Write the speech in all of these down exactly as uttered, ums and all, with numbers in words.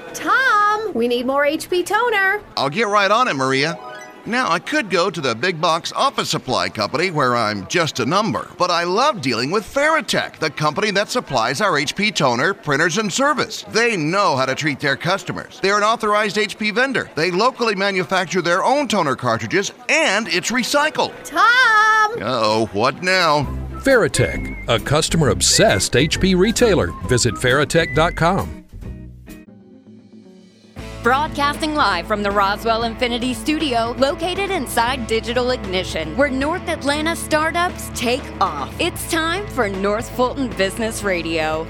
Tom, we need more H P toner. I'll get right on it, Maria. Now, I could go to the big box office supply company where I'm just a number, but I love dealing with Veritech, the company that supplies our H P toner, printers, and service. They know how to treat their customers. They're an authorized H P vendor. They locally manufacture their own toner cartridges, and it's recycled. Tom! Uh-oh, what now? Veritech, a customer-obsessed H P retailer. Visit veritech dot com. Broadcasting live from the Roswell Infinity Studio, located inside Digital Ignition, where North Atlanta startups take off. It's time for North Fulton Business Radio.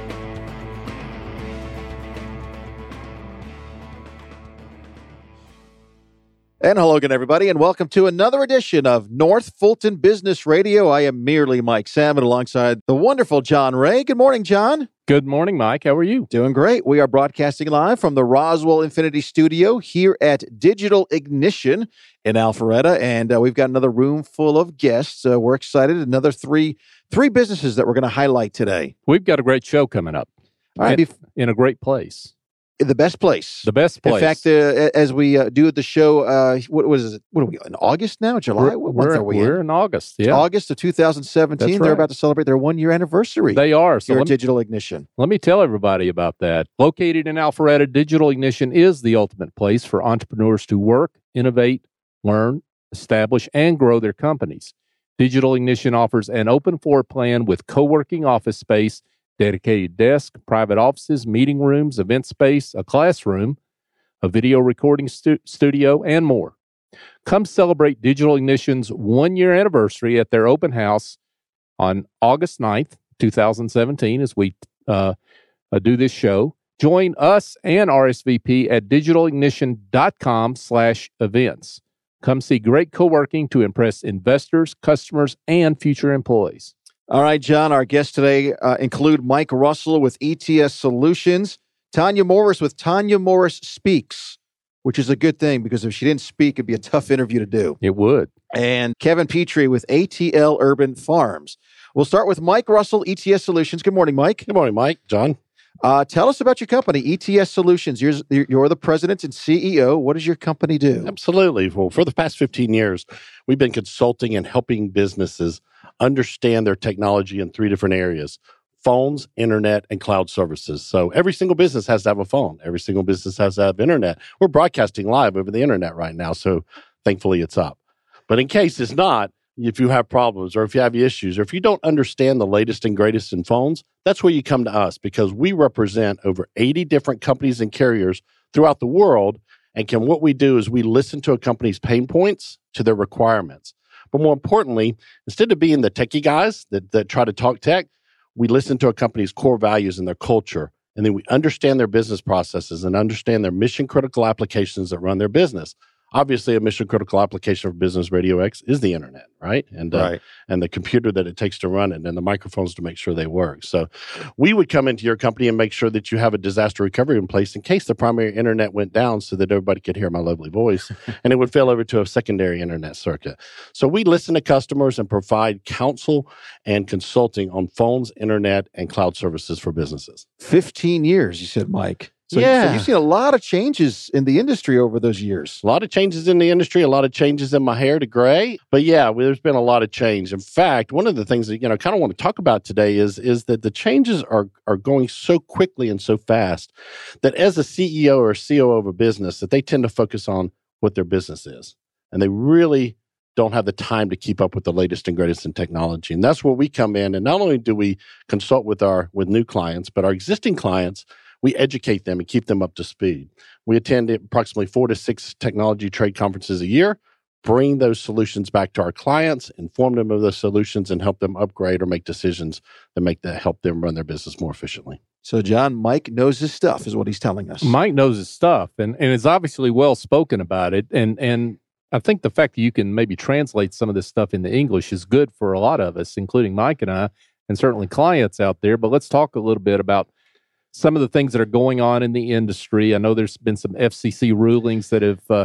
And hello again, everybody, and welcome to another edition of North Fulton Business Radio. I am merely Mike Salmon alongside the wonderful John Ray. Good morning, John. Good morning, Mike. How are you? Doing great. We are broadcasting live from the Roswell Infinity Studio here at Digital Ignition in Alpharetta, and uh, we've got another room full of guests. Uh, we're excited. Another three three businesses that we're going to highlight today. We've got a great show coming up. All right, in, bef- in a great place. The best place. The best place. In fact, uh, as we uh, do the show, uh, what was it? What are we in August now? July? We're, what month we're, are we we're in? in August. Yeah, August of two thousand seventeen. That's They're right. about to celebrate their one year anniversary. They are. So here let at me, Digital Ignition. let me tell everybody about that. Located in Alpharetta, Digital Ignition is the ultimate place for entrepreneurs to work, innovate, learn, establish, and grow their companies. Digital Ignition offers an open floor plan with co-working office space, dedicated desk, private offices, meeting rooms, event space, a classroom, a video recording stu- studio, and more. Come celebrate Digital Ignition's one-year anniversary at their open house on August ninth, twenty seventeen, as we uh, uh, do this show. Join us and R S V P at digitalignition.com slash events. Come see great co-working to impress investors, customers, and future employees. All right, John, our guests today uh, include Mike Russell with E T S Solutions, Tanya Morris with Tanya Morris Speaks, which is a good thing because if she didn't speak, it'd be a tough interview to do. It would. And Kevin Petrie with A T L Urban Farms. We'll start with Mike Russell, E T S Solutions. Good morning, Mike. Good morning, Mike. John. Uh, tell us about your company, E T S Solutions. You're, you're the president and C E O. What does your company do? Absolutely. Well, for the past fifteen years, we've been consulting and helping businesses understand their technology in three different areas: phones, internet, and cloud services. So every single business has to have a phone. Every single business has to have internet. We're broadcasting live over the internet right now, so thankfully it's up. But in case it's not, if you have problems or if you have issues or if you don't understand the latest and greatest in phones, that's where you come to us because we represent over eighty different companies and carriers throughout the world. And can what we do is we listen to a company's pain points to their requirements. But more importantly, instead of being the techie guys that, that try to talk tech, we listen to a company's core values and their culture, and then we understand their business processes and understand their mission-critical applications that run their business. Obviously, a mission-critical application for Business Radio X is the internet, right? And uh, Right. and the computer that it takes to run it and the microphones to make sure they work. So we would come into your company and make sure that you have a disaster recovery in place in case the primary internet went down so that everybody could hear my lovely voice, and it would fail over to a secondary internet circuit. So we listen to customers and provide counsel and consulting on phones, internet, and cloud services for businesses. fifteen years, you said, Mike. So, Yeah. so you've seen a lot of changes in the industry over those years. A lot of changes in the industry, a lot of changes in my hair to gray. But yeah, well, there's been a lot of change. In fact, one of the things that, you know, I kind of want to talk about today is, is that the changes are, are going so quickly and so fast that as a C E O or C O O of a business, that they tend to focus on what their business is. And they really don't have the time to keep up with the latest and greatest in technology. And that's where we come in. And not only do we consult with our with new clients, but our existing clients, we educate them and keep them up to speed. We attend approximately four to six technology trade conferences a year, bring those solutions back to our clients, inform them of those solutions, and help them upgrade or make decisions that make that help them run their business more efficiently. So, John, Mike knows his stuff, is what he's telling us. Mike knows his stuff and, and is obviously well spoken about it. And and I think the fact that you can maybe translate some of this stuff into English is good for a lot of us, including Mike and I, and certainly clients out there. But let's talk a little bit about some of the things that are going on in the industry. I know there's been some F C C rulings that have uh,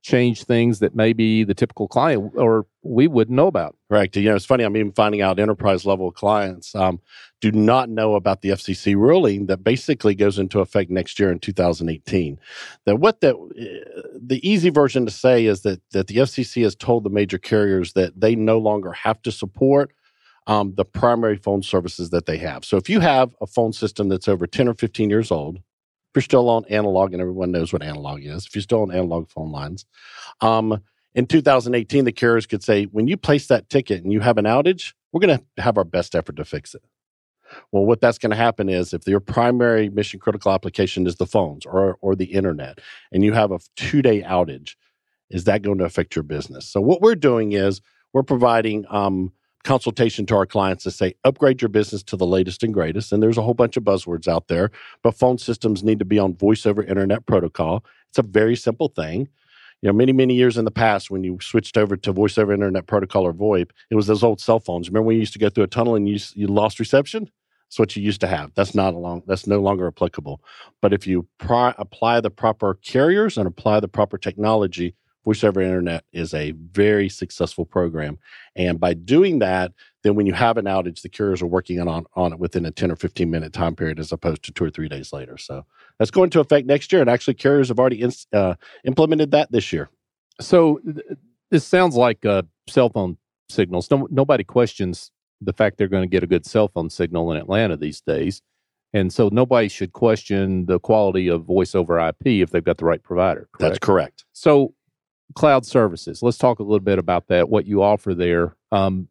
change things that maybe the typical client or we wouldn't know about. Correct. You know, it's funny. I'm even finding out enterprise level clients um, do not know about the F C C ruling that basically goes into effect next year in two thousand eighteen. That what the the easy version to say is that that the F C C has told the major carriers that they no longer have to support um, the primary phone services that they have. So if you have a phone system that's over ten or fifteen years old, if you're still on analog, and everyone knows what analog is, if you're still on analog phone lines, um, in two thousand eighteen, the carriers could say, when you place that ticket and you have an outage, we're going to have our best effort to fix it. Well, what that's going to happen is if your primary mission critical application is the phones or, or the internet, and you have a two-day outage, is that going to affect your business? So what we're doing is we're providing um, consultation to our clients to say, upgrade your business to the latest and greatest. And there's a whole bunch of buzzwords out there, but phone systems need to be on voice over internet protocol. It's a very simple thing. You know, many, many years in the past, when you switched over to voice over internet protocol or VoIP, it was those old cell phones. Remember when you used to go through a tunnel and you, you lost reception? That's what you used to have. That's not along, that's no longer applicable. But if you pri- apply the proper carriers and apply the proper technology, voice over internet is a very successful program. And by doing that, then when you have an outage, the carriers are working on, on it within a ten or fifteen minute time period as opposed to two or three days later. So that's going to affect next year. And actually, carriers have already in, uh, implemented that this year. So th- this sounds like uh, cell phone signals. No, nobody questions the fact they're going to get a good cell phone signal in Atlanta these days. And so nobody should question the quality of voice over I P if they've got the right provider. Correct? That's correct. So cloud services, let's talk a little bit about that, what you offer there. Um,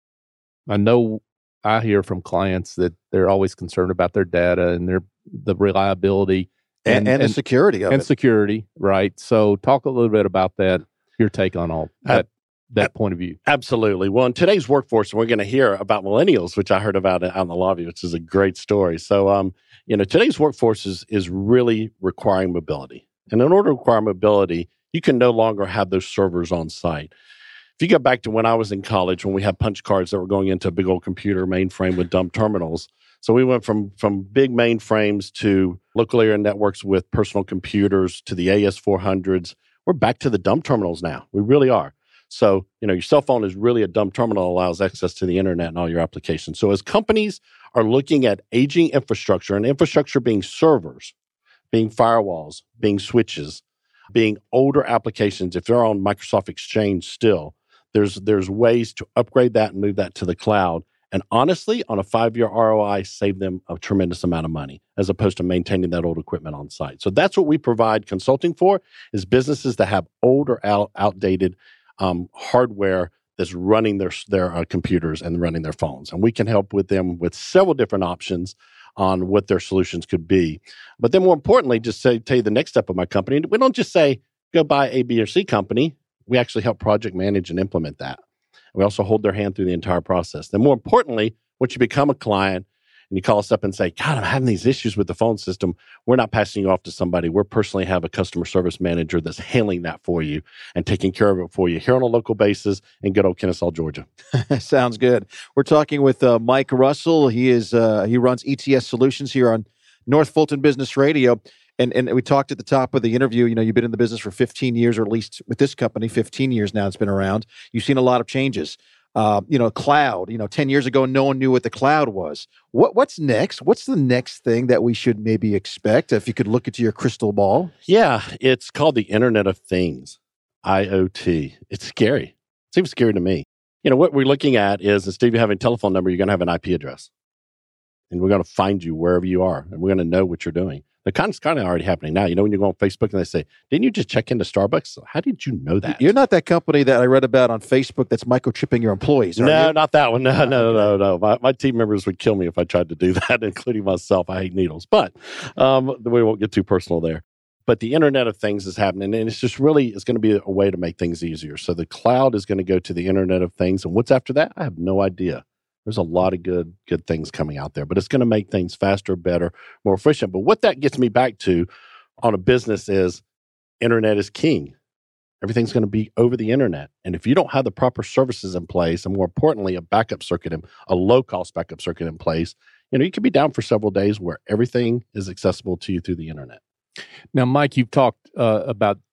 I know I hear from clients that they're always concerned about their data and their the reliability and, and, and the security of and it. security, right? So talk a little bit about that, your take on all that, that point of view. Absolutely. Well, in today's workforce, we're going to hear about millennials, which I heard about out in the lobby, which is a great story. So, um, you know, today's workforce is, is really requiring mobility. And in order to require mobility, you can no longer have those servers on site. If you go back to when I was in college, when we had punch cards that were going into a big old computer mainframe with dumb terminals. So we went from, from big mainframes to local area networks with personal computers to the A S four hundreds. We're back to the dumb terminals now. We really are. So, you know, your cell phone is really a dumb terminal that allows access to the internet and all your applications. So as companies are looking at aging infrastructure, and infrastructure being servers, being firewalls, being switches, being older applications, if they're on Microsoft Exchange still, there's there's ways to upgrade that and move that to the cloud. And honestly, on a five-year R O I, save them a tremendous amount of money as opposed to maintaining that old equipment on site. So that's what we provide consulting for, is businesses that have old or out, outdated um, hardware that's running their, their uh, computers and running their phones. And we can help with them with several different options on what their solutions could be. But then more importantly, just say, tell you the next step of my company, we don't just say, go buy A, B, or C company. We actually help project manage and implement that. We also hold their hand through the entire process. Then more importantly, once you become a client and you call us up and say, God, I'm having these issues with the phone system, we're not passing you off to somebody. We personally have a customer service manager that's handling that for you and taking care of it for you here on a local basis in good old Kennesaw, Georgia. Sounds good. We're talking with uh, Mike Russell. He is uh, he runs E T S Solutions here on North Fulton Business Radio. And and we talked at the top of the interview, you know, you've been in the business for fifteen years, or at least with this company, fifteen years now it's been around. You've seen a lot of changes. Uh, you know, cloud, you know, ten years ago, no one knew what the cloud was. What What's next? What's the next thing that we should maybe expect? If you could look into your crystal ball. Yeah, it's called the Internet of Things, I O T. It's scary. It seems scary to me. You know, what we're looking at is, instead of you having a telephone number, you're going to have an I P address. And we're going to find you wherever you are, and we're going to know what you're doing. The kind of, kind of already happening now. You know, when you go on Facebook and they say, didn't you just check into Starbucks? How did you know that? You're not that company that I read about on Facebook that's microchipping your employees, are No, you? not that one. No, no, no, no. My, my team members would kill me if I tried to do that, including myself. I hate needles. But um, we won't get too personal there. But the Internet of Things is happening, and it's just really, it's going to be a way to make things easier. So the cloud is going to go to the Internet of Things. And what's after that? I have no idea. There's a lot of good, good things coming out there, but it's going to make things faster, better, more efficient. But what that gets me back to on a business is internet is king. Everything's going to be over the internet. And if you don't have the proper services in place, and more importantly, a backup circuit, in, a low-cost backup circuit in place, you know, you could be down for several days where everything is accessible to you through the internet. Now, Mike, you've talked uh, about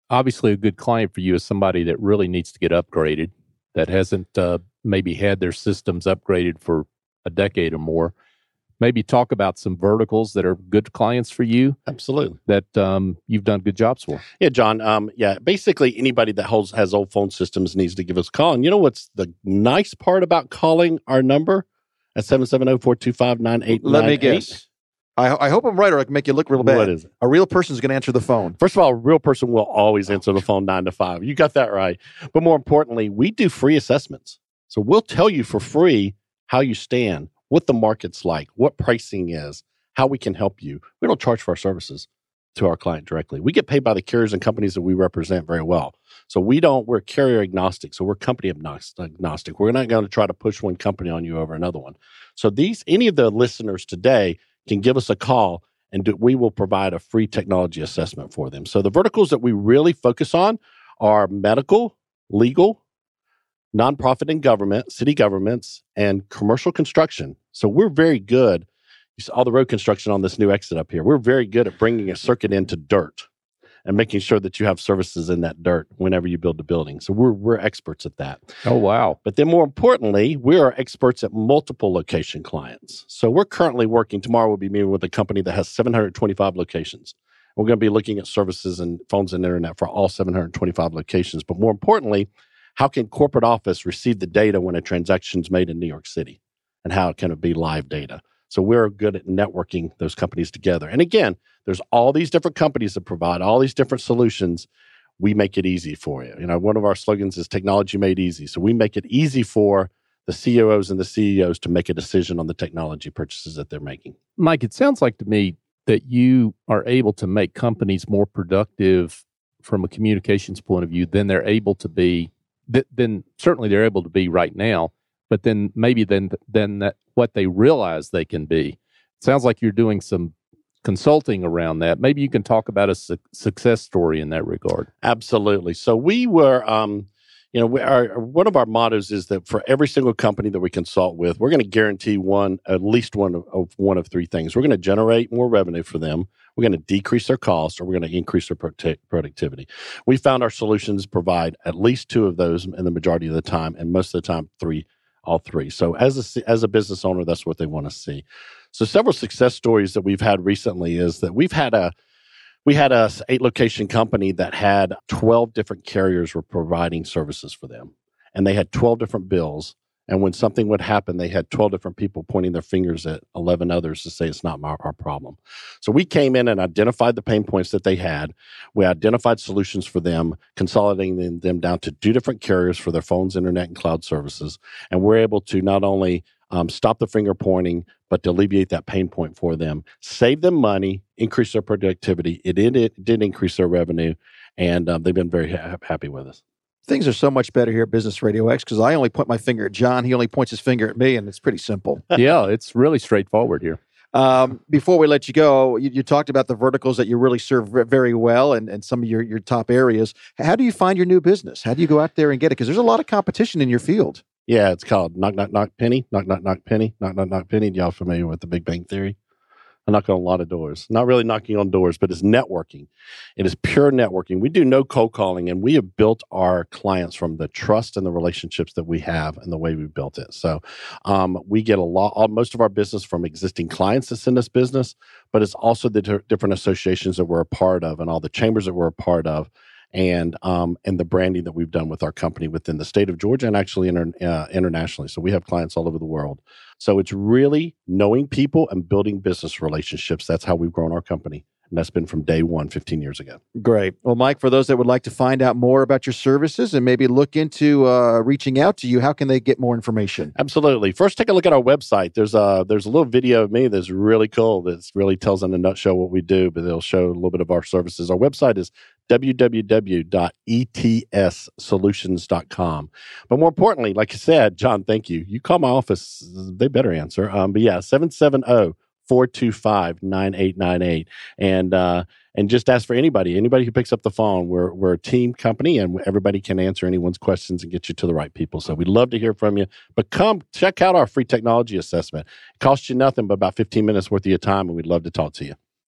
obviously a good client for you is somebody that really needs to get upgraded, that hasn't uh, maybe had their systems upgraded for a decade or more. Maybe talk about some verticals that are good clients for you. Absolutely. That um, you've done good jobs for. Yeah, John. Um, yeah, basically anybody that holds, has old phone systems needs to give us a call. And you know what's the nice part about calling our number at seven seven zero, four two five, nine eight nine eight? Let me guess. I, I hope I'm right, or I can make you look real bad. What is it? A real person's going to answer the phone. First of all, a real person will always answer the phone nine to five. You got that right. But more importantly, we do free assessments. So we'll tell you for free how you stand, what the market's like, what pricing is, how we can help you. We don't charge for our services to our client directly. We get paid by the carriers and companies that we represent very well. So we don't, we're carrier agnostic. So we're company agnostic. We're not going to try to push one company on you over another one. So these, any of the listeners today can give us a call and do, we will provide a free technology assessment for them. So the verticals that we really focus on are medical, legal, nonprofit and government, city governments, and commercial construction. So we're very good. You saw all the road construction on this new exit up here. We're very good at bringing a circuit into dirt and making sure that you have services in that dirt whenever you build a building. So we're we're experts at that. Oh, wow. But then more importantly, we are experts at multiple location clients. So we're currently working, tomorrow we'll be meeting with a company that has seven hundred twenty-five locations. We're going to be looking at services and phones and internet for all seven hundred twenty-five locations. But more importantly, how can corporate office receive the data when a transaction's made in New York City? And how can it be live data? So we're good at networking those companies together. And again, there's all these different companies that provide all these different solutions. We make it easy for you. You know, one of our slogans is technology made easy. So we make it easy for the C O Os and the C E Os to make a decision on the technology purchases that they're making. Mike, it sounds like to me that you are able to make companies more productive from a communications point of view than they're able to be, th- then certainly they're able to be right now, but then maybe then, then that what they realize they can be. It sounds like you're doing some consulting around that. Maybe you can talk about a su- success story in that regard. Absolutely. So we were, um, you know, we, our, one of our mottos is that for every single company that we consult with, we're going to guarantee one, at least one of, of one of three things. We're going to generate more revenue for them. We're going to decrease their costs, or we're going to increase their prote- productivity. We found our solutions provide at least two of those in the majority of the time, and most of the time, three, all three. So as a, as a business owner, that's what they want to see. So several success stories that we've had recently is that we've had a we had a eight location company that had twelve different carriers were providing services for them, and they had twelve different bills. And when something would happen, they had twelve different people pointing their fingers at eleven others to say it's not my, our problem. So we came in and identified the pain points that they had. We identified solutions for them, consolidating them down to two different carriers for their phones, internet, and cloud services. And we're able to not only um, stop the finger pointing, but to alleviate that pain point for them, save them money, increase their productivity. It did, it did increase their revenue, and um, they've been very ha- happy with us. Things are so much better here at Business Radio X because I only point my finger at John. He only points his finger at me, and it's pretty simple. Yeah, it's really straightforward here. Um, before we let you go, you, you talked about the verticals that you really serve very well and, and some of your, your top areas. How do you find your new business? How do you go out there and get it? Because there's a lot of competition in your field. Yeah, it's called Knock, Knock, Knock, Penny. Knock, Knock, Knock, Penny. Knock, Knock, Knock, Penny. Y'all familiar with the Big Bang Theory? I knock on a lot of doors. Not really knocking on doors, but it's networking. It is pure networking. We do no cold calling, and we have built our clients from the trust and the relationships that we have and the way we built it. So um, we get a lot, all, most of our business from existing clients that send us business, but it's also the ter- different associations that we're a part of and all the chambers that we're a part of, and um, and the branding that we've done with our company within the state of Georgia and actually inter- uh, internationally. So we have clients all over the world. So it's really knowing people and building business relationships. That's how we've grown our company. And that's been from day one, fifteen years ago. Great. Well, Mike, for those that would like to find out more about your services and maybe look into uh, reaching out to you, how can they get more information? Absolutely. First, take a look at our website. There's a, there's a little video of me that's really cool. That really tells in a nutshell what we do, but it'll show a little bit of our services. Our website is w w w dot e t s solutions dot com. But more importantly, like I said, John, thank you. You call my office, they better answer. Um, but yeah, seven seven zero, four two five, nine eight nine eight. And uh, and just ask for anybody, anybody who picks up the phone. We're we're a team company, and everybody can answer anyone's questions and get you to the right people. So we'd love to hear from you. But come check out our free technology assessment. It costs you nothing but about fifteen minutes worth of your time, and we'd love to talk to you.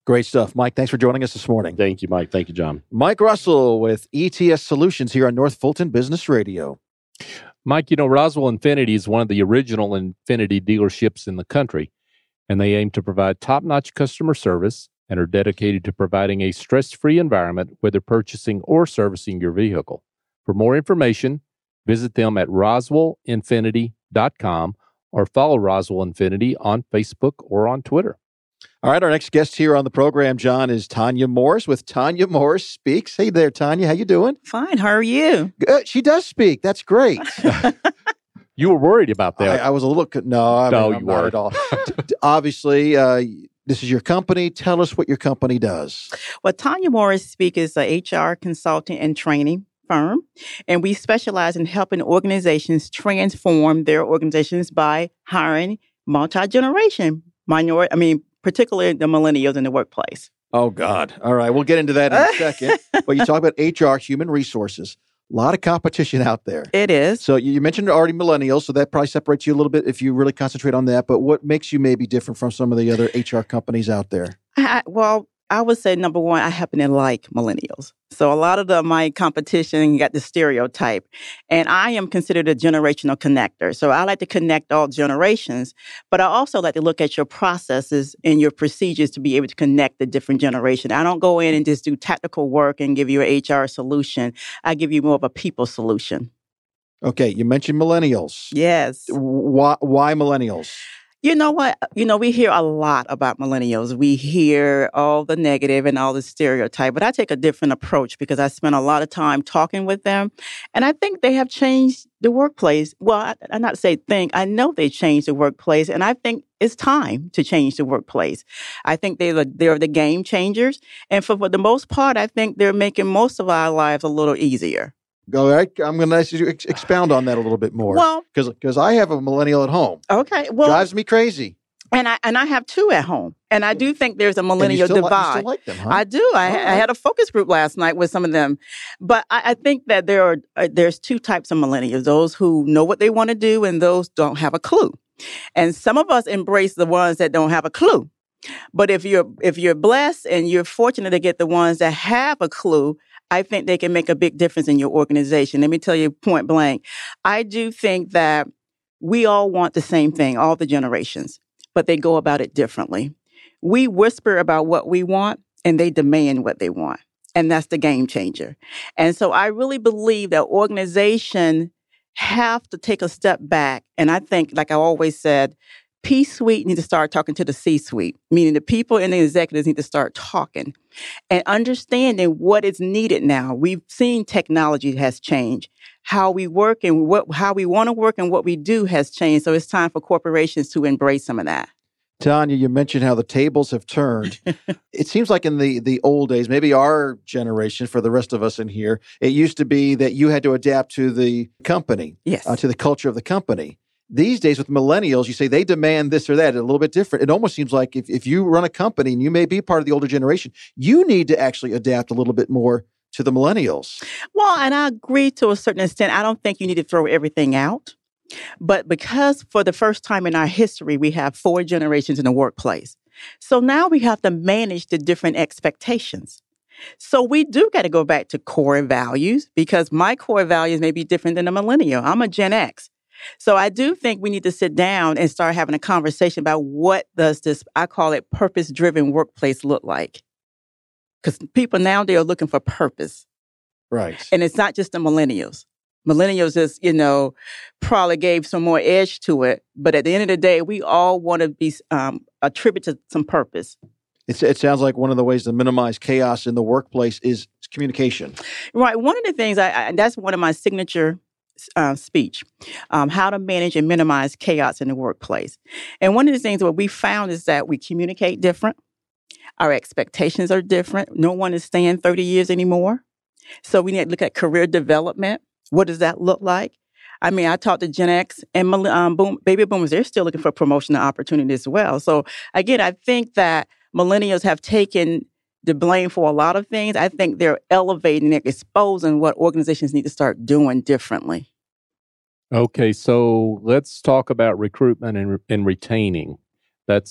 Great stuff. Mike, thanks for joining us this morning. Thank you, Mike. Thank you, John. Mike Russell with E T S Solutions here on North Fulton Business Radio. Mike, you know, Roswell Infinity is one of the original Infinity dealerships in the country, and they aim to provide top-notch customer service and are dedicated to providing a stress-free environment, whether purchasing or servicing your vehicle. For more information, visit them at roswell infinity dot com or follow Roswell Infinity on Facebook or on Twitter. All right, our next guest here on the program, John, is Tanya Morris with Tanya Morris Speaks. Hey there, Tanya. How you doing? Fine. How are you? Uh, she does speak. That's great. You were worried about that. I, I was a little... No, I no, mean, you not weren't. at all. Obviously, uh, this is your company. Tell us what your company does. Well, Tanya Morris Speak is a H R consulting and training firm, and we specialize in helping organizations transform their organizations by hiring multi-generation minority, I mean, particularly the millennials in the workplace. Oh, God. All right. We'll get into that in a second. But you talk about H R, human resources. A lot of competition out there. It is. So you mentioned already millennials, so that probably separates you a little bit if you really concentrate on that. But what makes you maybe different from some of the other H R companies out there? I, well, I would say, number one, I happen to like millennials. So a lot of the, my competition got the stereotype. And I am considered a generational connector. So I like to connect all generations. But I also like to look at your processes and your procedures to be able to connect the different generations. I don't go in and just do technical work and give you an H R solution. I give you more of a people solution. Okay, you mentioned millennials. Yes. Why, why millennials? You know what? You know, we hear a lot about millennials. We hear all the negative and all the stereotype, but I take a different approach because I spend a lot of time talking with them. And I think they have changed the workplace. Well, I, I not say think, I know they changed the workplace, and I think it's time to change the workplace. I think they're the, they're the game changers. And for, for the most part, I think they're making most of our lives a little easier. Go right. I'm going to ask you to ex- expound on that a little bit more. Well, because I have a millennial at home. Okay. Well, drives me crazy. And I and I have two at home, and I do think there's a millennial and you still divide. Li- you still like them, huh? I do. I, right. I had a focus group last night with some of them, but I, I think that there are uh, there's two types of millennials: those who know what they want to do, and those don't have a clue. And some of us embrace the ones that don't have a clue. But if you're if you're blessed and you're fortunate to get the ones that have a clue, I think they can make a big difference in your organization. Let me tell you point blank. I do think that we all want the same thing, all the generations, but they go about it differently. We whisper about what we want, and they demand what they want. And that's the game changer. And so I really believe that organizations have to take a step back. And I think, like I always said, P-suite need to start talking to the C-suite, meaning the people and the executives need to start talking and understanding what is needed now. We've seen technology has changed. How we work and what how we want to work and what we do has changed. So it's time for corporations to embrace some of that. Tanya, you mentioned how the tables have turned. It seems like in the, the old days, maybe our generation, for the rest of us in here, it used to be that you had to adapt to the company, yes, uh, to the culture of the company. These days with millennials, you say they demand this or that, a little bit different. It almost seems like if, if you run a company and you may be part of the older generation, you need to actually adapt a little bit more to the millennials. Well, and I agree to a certain extent. I don't think you need to throw everything out. But because for the first time in our history, we have four generations in the workplace. So now we have to manage the different expectations. So we do got to go back to core values because my core values may be different than a millennial. I'm a Gen X. So I do think we need to sit down and start having a conversation about what does this, I call it purpose-driven workplace look like? Because people now, they are looking for purpose. Right. And it's not just the millennials. Millennials just, you know, probably gave some more edge to it. But at the end of the day, we all want to be um, attributed to some purpose. It's, it sounds like one of the ways to minimize chaos in the workplace is communication. Right. One of the things, I, I that's one of my signature Uh, speech, um, how to manage and minimize chaos in the workplace. And one of the things that we found is that we communicate different. Our expectations are different. No one is staying thirty years anymore. So we need to look at career development. What does that look like? I mean, I talked to Gen X and um, boom, baby boomers. They're still looking for promotional opportunity as well. So again, I think that millennials have taken the blame for a lot of things. I think they're elevating, they're exposing what organizations need to start doing differently. Okay, so let's talk about recruitment and, and retaining. That's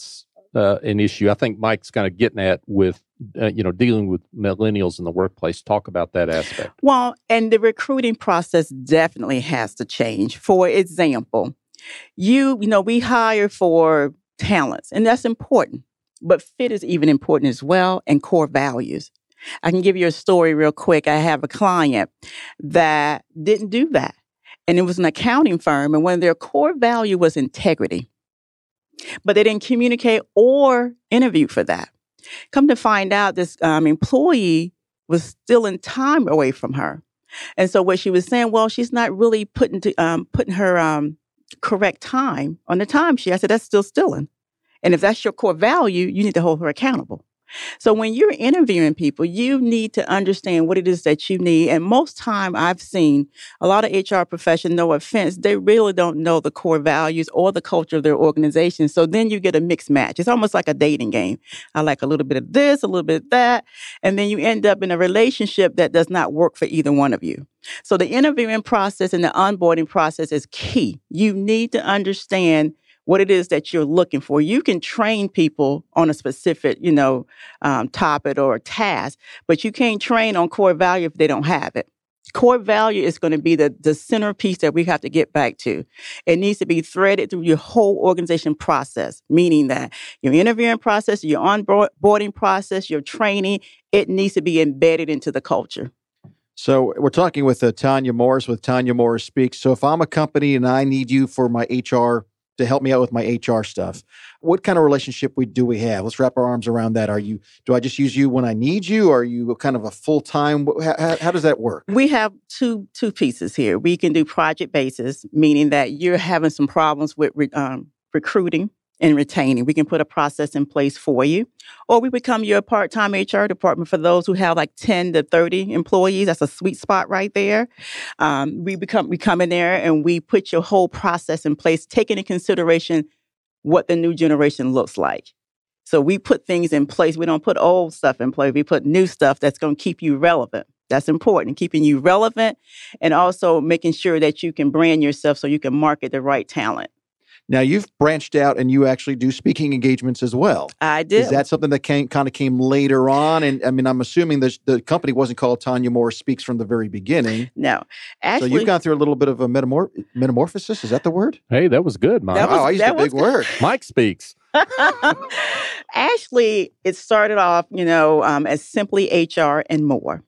uh, an issue. I think Mike's kind of getting at with, uh, you know, dealing with millennials in the workplace. Talk about that aspect. Well, and the recruiting process definitely has to change. For example, you, you know, we hire for talents, and that's important. But fit is even important as well, and core values. I can give you a story real quick. I have a client that didn't do that. And it was an accounting firm, and one of their core value was integrity. But they didn't communicate or interview for that. Come to find out, this um, employee was stealing time away from her. And so what she was saying, well, she's not really putting to, um, putting her um, correct time on the timesheet. I said, that's still stealing. And if that's your core value, you need to hold her accountable. So when you're interviewing people, you need to understand what it is that you need. And most time I've seen a lot of H R professionals, no offense, they really don't know the core values or the culture of their organization. So then you get a mixed match. It's almost like a dating game. I like a little bit of this, a little bit of that. And then you end up in a relationship that does not work for either one of you. So the interviewing process and the onboarding process is key. You need to understand what it is that you're looking for. You can train people on a specific, you know, um, topic or a task, but you can't train on core value if they don't have it. Core value is going to be the, the centerpiece that we have to get back to. It needs to be threaded through your whole organization process, meaning that your interviewing process, your onboarding process, your training, it needs to be embedded into the culture. So we're talking with uh, Tanya Morris with Tanya Morris Speaks. So if I'm a company and I need you for my H R to help me out with my H R stuff, what kind of relationship we do we have? Let's wrap our arms around that. Are you? Do I just use you when I need you? Are you kind of a full time? How, how does that work? We have two two pieces here. We can do project basis, meaning that you're having some problems with um, recruiting and retaining. We can put a process in place for you, or we become your part time H R department for those who have like ten to thirty employees. That's a sweet spot right there. Um, we become we come in there and we put your whole process in place, taking into consideration what the new generation looks like. So we put things in place. We don't put old stuff in place. We put new stuff that's going to keep you relevant. That's important, keeping you relevant, and also making sure that you can brand yourself so you can market the right talent. Now, you've branched out and you actually do speaking engagements as well. I do. Is that something that came, kind of came later on? And I mean, I'm assuming the, the company wasn't called Tanya Morris Speaks from the very beginning. No. Actually, so you've gone through a little bit of a metamor- metamorphosis. Is that the word? Hey, that was good, Mike. That was, oh, I used a big word. Mike Speaks. Actually, it started off, you know, um, as simply H R and more.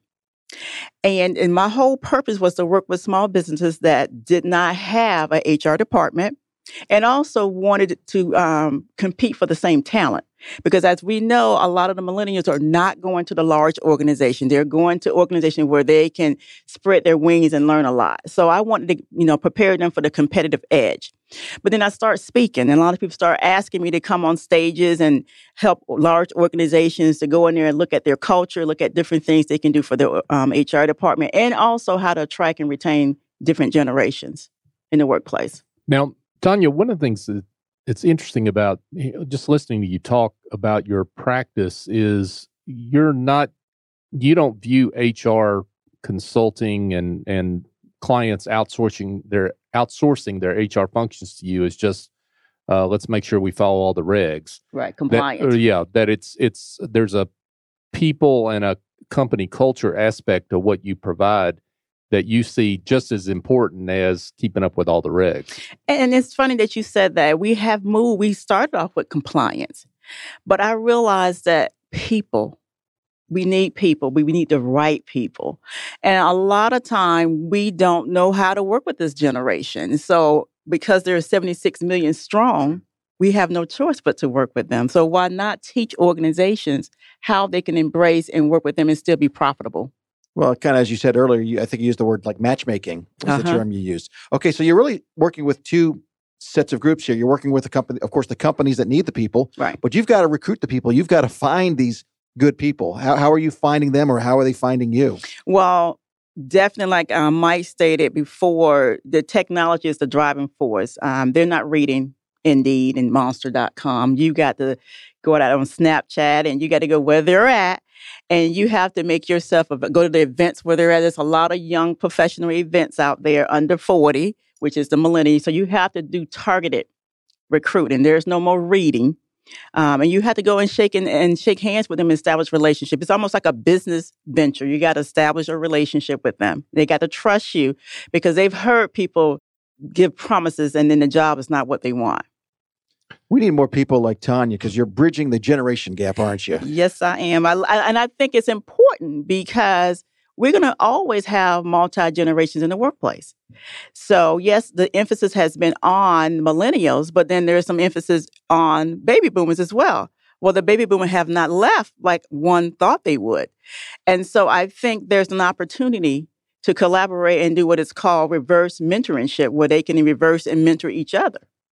And, and my whole purpose was to work with small businesses that did not have an H R department, and also wanted to um, compete for the same talent. Because as we know, a lot of the millennials are not going to the large organization. They're going to organizations where they can spread their wings and learn a lot. So I wanted to, you know, prepare them for the competitive edge. But then I start speaking, and a lot of people start asking me to come on stages and help large organizations to go in there and look at their culture, look at different things they can do for their um, H R department, and also how to attract and retain different generations in the workplace. Now, Tanya, one of the things that it's interesting about you know, just listening to you talk about your practice is you're not, you don't view H R consulting and, and clients outsourcing their outsourcing their H R functions to you as just uh, let's make sure we follow all the regs. Right, compliance. That, uh, yeah, that it's it's there's a people and a company culture aspect of what you provide that you see just as important as keeping up with all the regs. And it's funny that you said that. We have moved, we started off with compliance, but I realized that people, we need people, we, we need the right people. And a lot of time we don't know how to work with this generation. So because they're seventy-six million strong, we have no choice but to work with them. So why not teach organizations how they can embrace and work with them and still be profitable? Well, kind of as you said earlier, you, I think you used the word like matchmaking was Uh-huh. the term you used. Okay, so you're really working with two sets of groups here. You're working with the company, of course, the companies that need the people, Right. but you've got to recruit the people. You've got to find these good people. How, how are you finding them, or how are they finding you? Well, definitely, like um, Mike stated before, the technology is the driving force. Um, they're not reading Indeed and Monster dot com. You got to go out on Snapchat, and you got to go where they're at, and you have to make yourself go to the events where they're at. There's a lot of young professional events out there under forty, which is the millennials. So you have to do targeted recruiting. There's no more reading. Um, and you have to go and shake and, and shake hands with them and establish a relationship. It's almost like a business venture. You got to establish a relationship with them. They got to trust you because they've heard people give promises and then the job is not what they want. We need more people like Tanya because you're bridging the generation gap, aren't you? Yes, I am. I, I, and I think it's important because we're going to always have multi-generations in the workplace. So, yes, the emphasis has been on millennials, but then there's some emphasis on baby boomers as well. Well, the baby boomers have not left like one thought they would. And so I think there's an opportunity to collaborate and do what is called reverse mentorship, where they can reverse and mentor each other.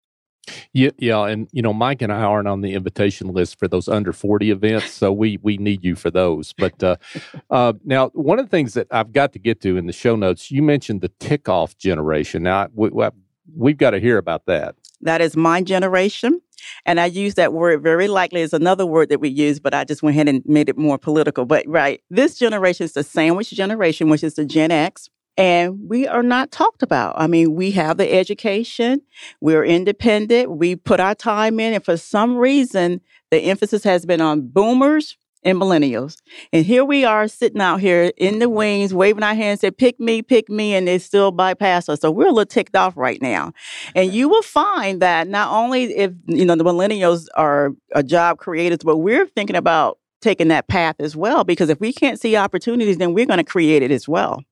Yeah, yeah, and you know, Mike and I aren't on the invitation list for those under forty events, so we we need you for those. But uh, uh, now, one of the things that I've got to get to in the show notes, you mentioned the tick-off generation. Now, we, we've got to hear about that. That is my generation, and I use that word very lightly. It's another word that we use, but I just went ahead and made it more political. But right, this generation is the sandwich generation, which is the Gen X. And we are not talked about. I mean, we have the education. We're independent. We put our time in. And for some reason, the emphasis has been on boomers and millennials. And here we are sitting out here in the wings, waving our hands, say, pick me, pick me, and they still bypass us. So we're a little ticked off right now. And you will find that not only if, you know, the millennials are a job creators, but we're thinking about taking that path as well. Because if we can't see opportunities, then we're going to create it as well.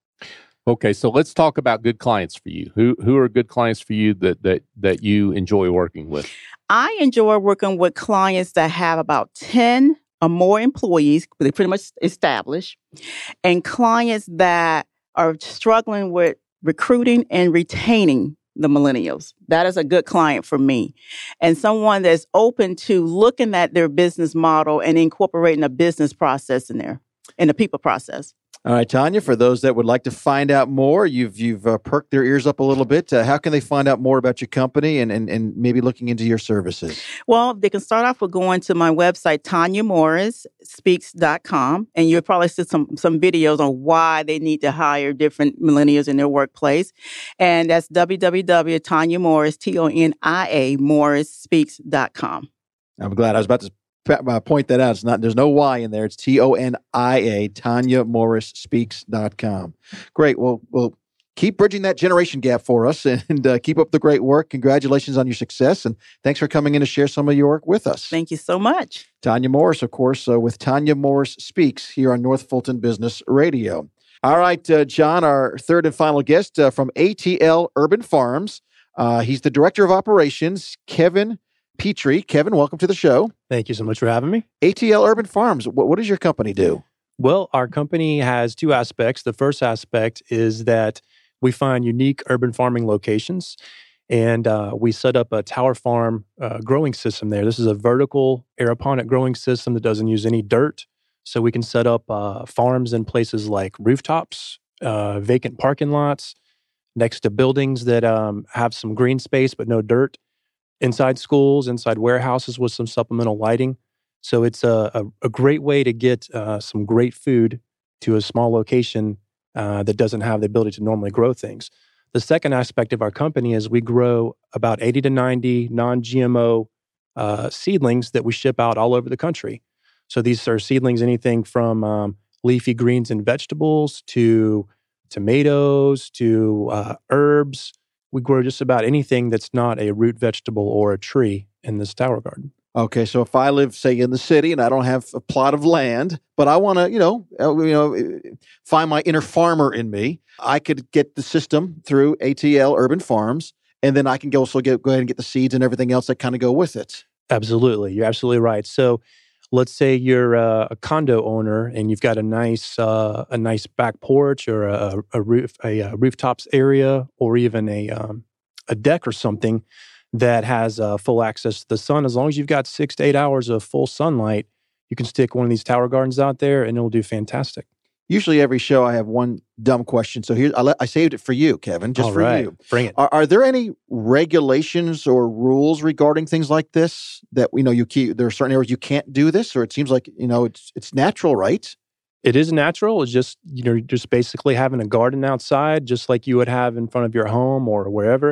Okay, so let's talk about good clients for you. Who who are good clients for you that that that you enjoy working with? I enjoy working with clients that have about ten or more employees, they pretty much established, and clients that are struggling with recruiting and retaining the millennials. That is a good client for me. And someone that's open to looking at their business model and incorporating a business process in there, in the people process. All right, Tanya, for those that would like to find out more, you've you've uh, perked their ears up a little bit. Uh, how can they find out more about your company and, and, and maybe looking into your services? Well, they can start off with going to my website, Tanya Morris Speaks dot com, and you'll probably see some, some videos on why they need to hire different millennials in their workplace. And that's w w w dot tanya morris, T O N I A, Morris Speaks dot com. I'm glad. I was about to Uh, point that out. It's not. There's no Y in there. It's T O N I A. Tanya Morris Speaks dot com. Great. Well, we'll keep bridging that generation gap for us and uh, keep up the great work. Congratulations on your success, and thanks for coming in to share some of your work with us. Thank you so much. Tanya Morris, of course, uh, with Tanya Morris Speaks here on North Fulton Business Radio. All right, uh, John, our third and final guest uh, from A T L Urban Farms. Uh, he's the Director of Operations, Kevin Petrie. Kevin, welcome to the show. Thank you so much for having me. A T L Urban Farms, what, what does your company do? Well, our company has two aspects. The first aspect is that we find unique urban farming locations, and uh, we set up a tower farm uh, growing system there. This is a vertical aeroponic growing system that doesn't use any dirt. So we can set up uh, farms in places like rooftops, uh, vacant parking lots, next to buildings that um, have some green space but no dirt, inside schools, inside warehouses with some supplemental lighting. So it's a, a, a great way to get uh, some great food to a small location uh, that doesn't have the ability to normally grow things. The second aspect of our company is we grow about eighty to ninety non-G M O uh, seedlings that we ship out all over the country. So these are seedlings anything from um, leafy greens and vegetables to tomatoes to uh, herbs. We grow just about anything that's not a root vegetable or a tree in this tower garden. Okay, so if I live, say, in the city and I don't have a plot of land, but I want to, you know, uh, you know, find my inner farmer in me, I could get the system through A T L Urban Farms, and then I can also get, go ahead and get the seeds and everything else that kind of go with it. Absolutely, you're absolutely right. So let's say you're a, a condo owner and you've got a nice uh, a nice back porch or a, a roof a, a rooftops area or even a um, a deck or something that has uh, full access to the sun. As long as you've got six to eight hours of full sunlight, you can stick one of these tower gardens out there and it'll do fantastic. Usually every show I have one dumb question. So here, I, let, I saved it for you, Kevin, just All for right. you. Bring it. Are, are there any regulations or rules regarding things like this that, you know, you keep, there are certain areas you can't do this, or it seems like, you know, it's it's natural, right? It is natural. It's just, you know, just basically having a garden outside, just like you would have in front of your home or wherever.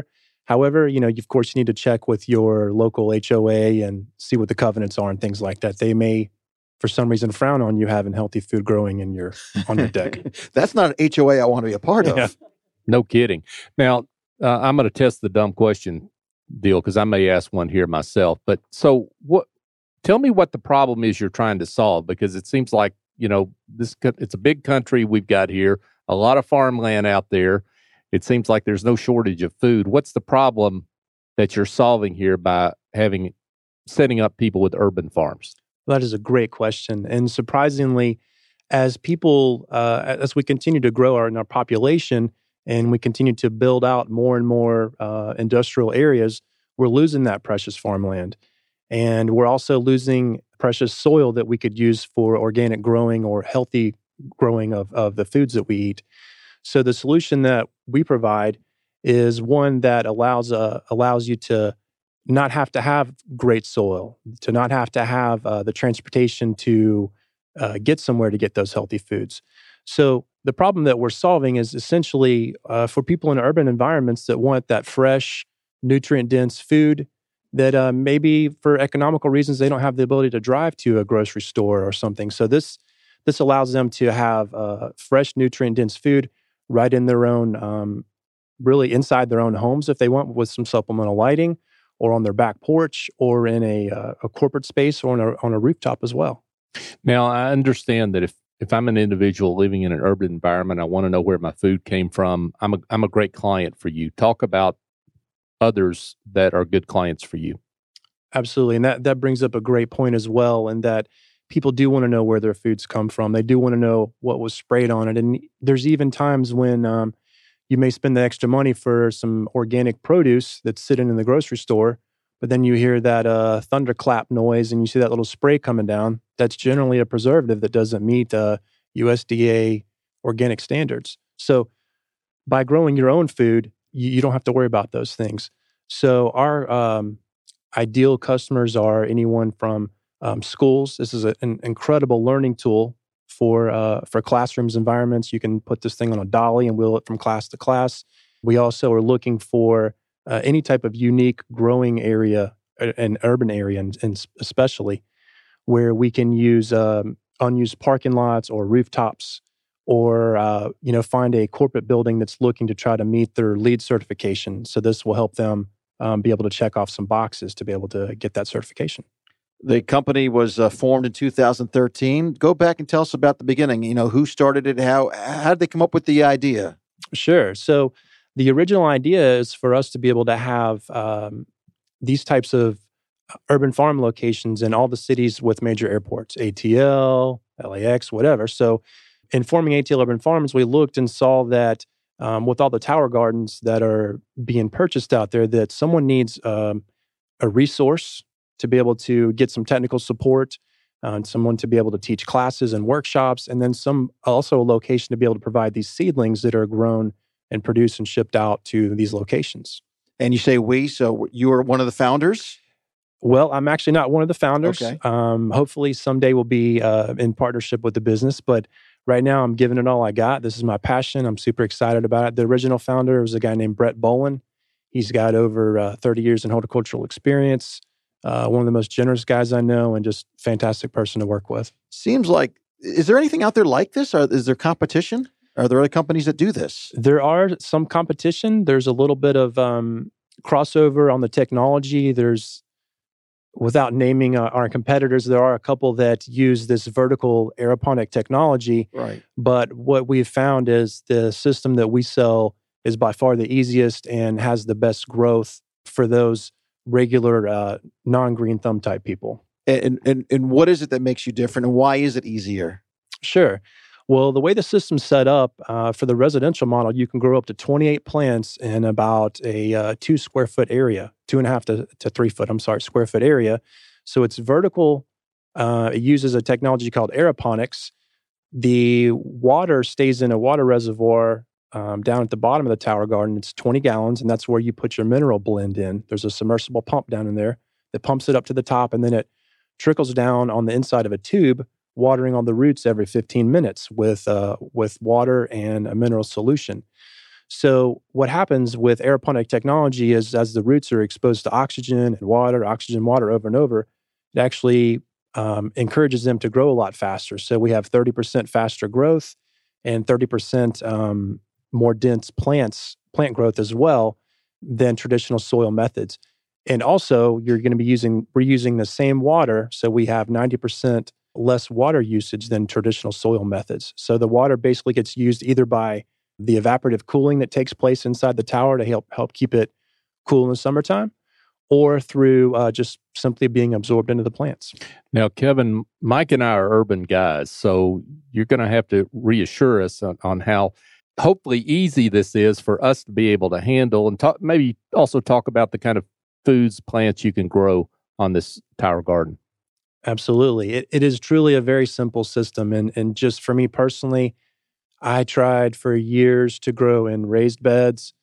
However, you know, you, of course, you need to check with your local H O A and see what the covenants are and things like that. They may, for some reason, frown on you having healthy food growing in your on your deck. That's not an H O A I want to be a part of. Yeah. No kidding. Now, uh, I'm going to test the dumb question deal because I may ask one here myself. But so, what? Tell me what the problem is you're trying to solve, because it seems like, you know, this it's a big country we've got here, a lot of farmland out there. It seems like there's no shortage of food. What's the problem that you're solving here by having setting up people with urban farms? Well, that is a great question. And surprisingly, as people, uh, as we continue to grow our, in our population and we continue to build out more and more uh, industrial areas, we're losing that precious farmland. And we're also losing precious soil that we could use for organic growing or healthy growing of, of the foods that we eat. So the solution that we provide is one that allows uh, allows you to not have to have great soil, to not have to have uh, the transportation to uh, get somewhere to get those healthy foods. So the problem that we're solving is essentially uh, for people in urban environments that want that fresh, nutrient-dense food that uh, maybe for economical reasons they don't have the ability to drive to a grocery store or something. So this this allows them to have uh, fresh, nutrient-dense food right in their own, um, really inside their own homes if they want, with some supplemental lighting, or on their back porch, or in a, uh, a corporate space, or on a, on a rooftop as well. Now, I understand that if, if I'm an individual living in an urban environment, I want to know where my food came from. I'm a, I'm a great client for you. Talk about others that are good clients for you. Absolutely. And that, that brings up a great point as well, in that people do want to know where their foods come from. They do want to know what was sprayed on it. And there's even times when um, you may spend the extra money for some organic produce that's sitting in the grocery store, but then you hear that uh, thunderclap noise and you see that little spray coming down. That's generally a preservative that doesn't meet uh, U S D A organic standards. So by growing your own food, you, you don't have to worry about those things. So our um, ideal customers are anyone from Um, schools. This is a, an incredible learning tool for uh, for classrooms environments. You can put this thing on a dolly and wheel it from class to class. We also are looking for uh, any type of unique growing area, an urban area, and, and especially where we can use um, unused parking lots or rooftops, or uh, you know, find a corporate building that's looking to try to meet their LEED certification. So this will help them um, be able to check off some boxes to be able to get that certification. The company was uh, formed in two thousand thirteen. Go back and tell us about the beginning. You know, who started it? How how did they come up with the idea? Sure. So the original idea is for us to be able to have um, these types of urban farm locations in all the cities with major airports, A T L, L A X, whatever. So in forming A T L Urban Farms, we looked and saw that um, with all the tower gardens that are being purchased out there, that someone needs um, a resource to be able to get some technical support, uh, and someone to be able to teach classes and workshops, and then some also a location to be able to provide these seedlings that are grown and produced and shipped out to these locations. And you say we, so you are one of the founders? Well, I'm actually not one of the founders. Okay. Um, hopefully someday we'll be uh, in partnership with the business, but right now I'm giving it all I got. This is my passion. I'm super excited about it. The original founder was a guy named Brett Bolin. He's got over uh, thirty years in horticultural experience. Uh, one of the most generous guys I know, and just fantastic person to work with. Seems like, is there anything out there like this? Or is there competition? Are there other companies that do this? There are some competition. There's a little bit of um, crossover on the technology. There's, without naming uh, our competitors, there are a couple that use this vertical aeroponic technology. Right. But what we've found is the system that we sell is by far the easiest and has the best growth for those regular uh, non-green thumb type people. And, and and what is it that makes you different, and why is it easier? Sure. Well, the way the system's set up uh, for the residential model, you can grow up to twenty-eight plants in about a uh, two square foot area, two and a half to, to three foot, I'm sorry, square foot area. So it's vertical. Uh, it uses a technology called aeroponics. The water stays in a water reservoir Um, down at the bottom of the tower garden. It's twenty gallons, and that's where you put your mineral blend in. There's a submersible pump down in there that pumps it up to the top, and then it trickles down on the inside of a tube, watering on the roots every fifteen minutes with uh, with water and a mineral solution. So what happens with aeroponic technology is as the roots are exposed to oxygen and water, oxygen, water over and over, it actually um, encourages them to grow a lot faster. So we have thirty percent faster growth and thirty percent um, more dense plants, plant growth as well than traditional soil methods. And also, you're going to be using, we're using the same water, so we have ninety percent less water usage than traditional soil methods. So the water basically gets used either by the evaporative cooling that takes place inside the tower to help help keep it cool in the summertime, or through uh, just simply being absorbed into the plants. Now, Kevin, Mike and I are urban guys, so you're going to have to reassure us on, on how hopefully easy this is for us to be able to handle, and talk, maybe also talk about the kind of foods, plants you can grow on this tower garden. Absolutely. It, it is truly a very simple system. And, and just for me personally, I tried for years to grow in raised beds,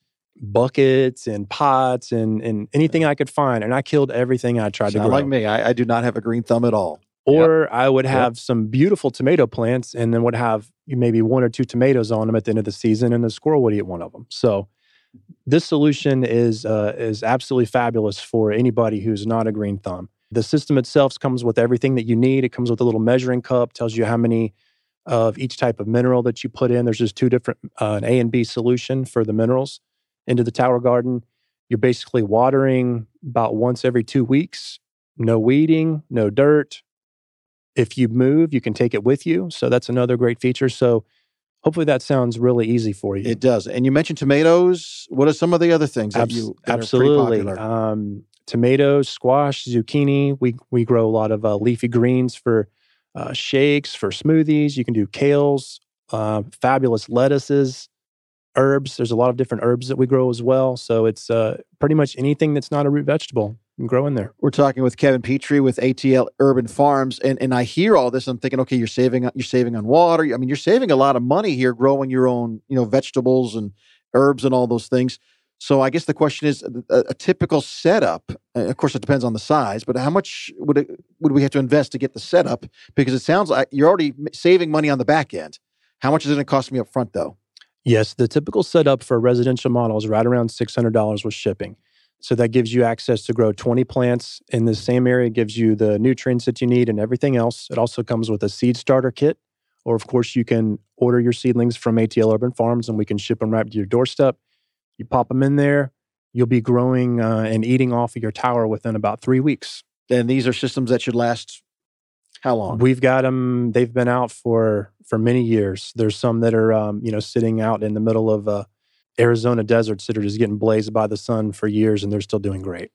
buckets and pots and, and anything I could find. And I killed everything I tried Sound to grow. like me. I, I do not have a green thumb at all. Or Yep. I would have Yep. some beautiful tomato plants and then would have maybe one or two tomatoes on them at the end of the season, and the squirrel would eat one of them. So this solution is uh, is absolutely fabulous for anybody who's not a green thumb. The system itself comes with everything that you need. It comes with a little measuring cup, tells you how many of each type of mineral that you put in. There's just two different, uh, an A and B solution for the minerals into the tower garden. You're basically watering about once every two weeks. No weeding, no dirt. If you move, you can take it with you. So that's another great feature. So hopefully that sounds really easy for you. It does. And you mentioned tomatoes. What are some of the other things that Abs- you that absolutely. are pretty popular? Um, tomatoes, squash, zucchini. We we grow a lot of uh, leafy greens for uh, shakes, for smoothies. You can do kales, uh, fabulous lettuces, herbs. There's a lot of different herbs that we grow as well. So it's uh, pretty much anything that's not a root vegetable you can grow in there. We're talking with Kevin Petrie with A T L Urban Farms, and and I hear all this. I'm thinking, okay, you're saving you're saving on water. I mean, you're saving a lot of money here, growing your own, you know, vegetables and herbs and all those things. So I guess the question is a, a typical setup. uh, Of course, it depends on the size, but how much would it would we have to invest to get the setup? Because it sounds like you're already m- saving money on the back end. How much is it going to cost me up front, though? Yes, the typical setup for a residential model is right around six hundred dollars with shipping. So that gives you access to grow twenty plants in the same area, gives you the nutrients that you need and everything else. It also comes with a seed starter kit, or of course you can order your seedlings from A T L Urban Farms and we can ship them right to your doorstep. You pop them in there, you'll be growing uh, and eating off of your tower within about three weeks. And these are systems that should last how long? We've got them, they've been out for for many years. There's some that are, um, you know, sitting out in the middle of uh, Arizona deserts that are just getting blazed by the sun for years and they're still doing great.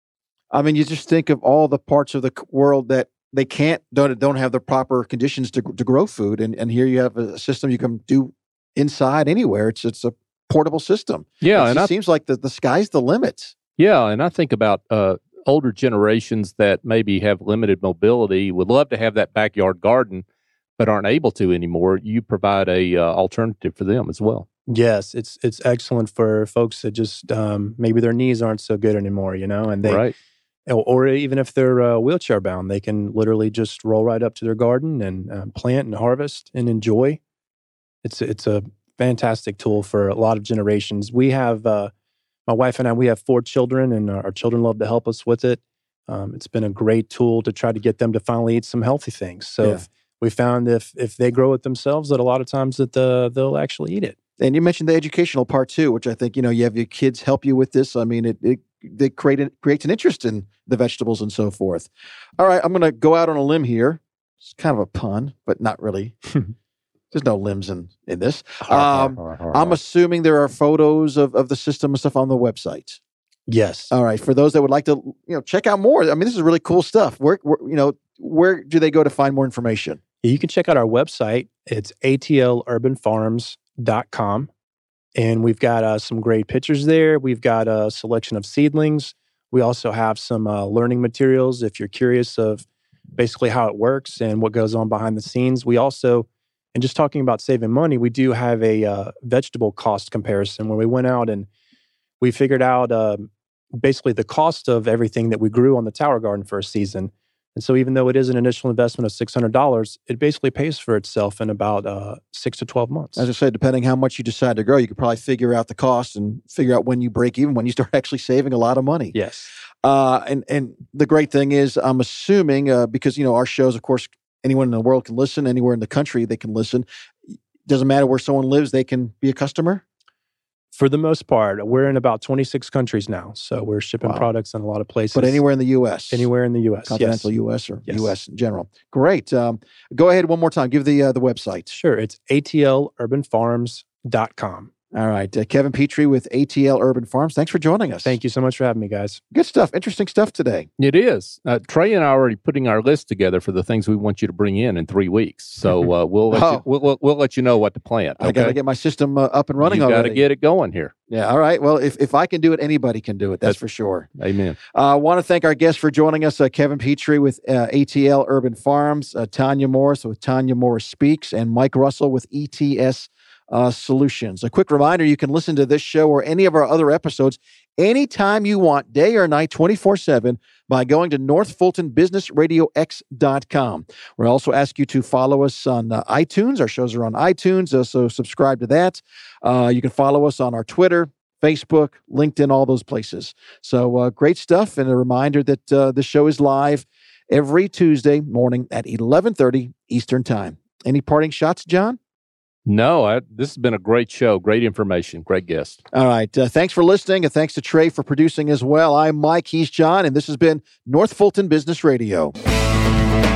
I mean, you just think of all the parts of the c- world that they can't, don't, don't have the proper conditions to, to grow food. And, and here you have a system you can do inside anywhere. It's it's a portable system. Yeah, It and just I seems like the, the sky's the limit. Yeah, and I think about uh, older generations that maybe have limited mobility, would love to have that backyard garden, but aren't able to anymore. You provide a uh, alternative for them as well. Yes, it's it's excellent for folks that just um, maybe their knees aren't so good anymore, you know, and they, Right. or, or even if they're uh, wheelchair bound, they can literally just roll right up to their garden and uh, plant and harvest and enjoy. It's it's a fantastic tool for a lot of generations. We have uh, my wife and I. We have four children, and our, our children love to help us with it. Um, it's been a great tool to try to get them to finally eat some healthy things. So Yeah. if, we found if if they grow it themselves, that a lot of times that the, they'll actually eat it. And you mentioned the educational part too, which I think, you know, you have your kids help you with this. I mean, it, it they create it creates an interest in the vegetables and so forth. All right, I'm going to go out on a limb here. It's kind of a pun, but not really. There's no limbs in, in this. Um, I'm assuming there are photos of, of the system and stuff on the website. Yes. All right, for those that would like to, you know, check out more. I mean, this is really cool stuff. Where, where you know, where do they go to find more information? You can check out our website. It's A T L urban farms dot com. And we've got uh, some great pictures there. We've got a selection of seedlings. We also have some uh, learning materials if you're curious of basically how it works and what goes on behind the scenes. We also, and just talking about saving money, we do have a uh, vegetable cost comparison where we went out and we figured out uh, basically the cost of everything that we grew on the tower garden for a season And so even though it is an initial investment of six hundred dollars, it basically pays for itself in about uh, six to twelve months. As I said, depending how much you decide to grow, you could probably figure out the cost and figure out when you break even, when you start actually saving a lot of money. Yes. Uh, and, and the great thing is, I'm assuming, uh, because, you know, our shows, of course, anyone in the world can listen, anywhere in the country they can listen. Doesn't matter where someone lives, they can be a customer? For the most part, we're in about twenty-six countries now. So we're shipping Wow. products in a lot of places. But anywhere in the U S? Anywhere in the U S, Continental yes. U S or Yes. U S in general. Great. Um, go ahead one more time. Give the uh, the website. Sure. It's A T L urban farms dot com. All right. Uh, Kevin Petrie with A T L Urban Farms. Thanks for joining us. Thank you so much for having me, guys. Good stuff. Interesting stuff today. It is. Uh, Trey and I are already putting our list together for the things we want you to bring in in three weeks. So uh, we'll, let Oh. you, we'll, we'll we'll let you know what to plant. Okay? I got to get my system uh, up and running you already. got to get it going here. Yeah. All right. Well, if, if I can do it, anybody can do it. That's, That's- for sure. Amen. I uh, want to thank our guests for joining us, uh, Kevin Petrie with uh, A T L Urban Farms, uh, Tanya Morris with Tanya Morris Speaks, and Mike Russell with E T S uh, Solutions. A quick reminder, you can listen to this show or any of our other episodes anytime you want, day or night, twenty-four seven, by going to north fulton business radio x dot com. We'll also ask you to follow us on uh, iTunes. Our shows are on iTunes, uh, so subscribe to that. Uh, you can follow us on our Twitter, Facebook, LinkedIn, all those places. So uh, great stuff. And a reminder that uh, the show is live every Tuesday morning at eleven thirty Eastern Time. Any parting shots, John? No, I, this has been a great show. Great information. Great guest. All right. Uh, thanks for listening, and thanks to Trey for producing as well. I'm Mike. He's John, and this has been North Fulton Business Radio.